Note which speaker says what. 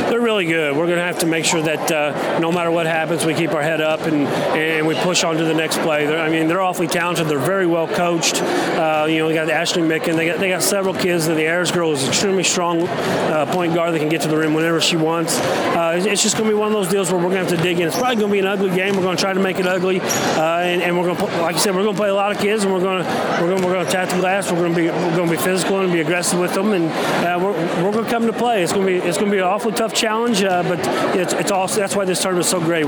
Speaker 1: They're really good. We're going to have to make sure that no matter what happens, we keep our head up and we push on to the next play. They're awfully talented. They're very well coached. We got Ashley Micken. They got several kids. The Ayers girl is an extremely strong point guard that can get to the rim whenever she wants. It's just going to be one of those deals where we're going to have to dig in. It's probably going to be an ugly game. We're going to try to make it ugly, and we're going to, like you said, we're going to play a lot of kids, and we're going to attack the glass. We're going to be physical and be aggressive with them, and we're going to come to play. It's going to be an awfully tough challenge, but it's also that's why this tournament is so great.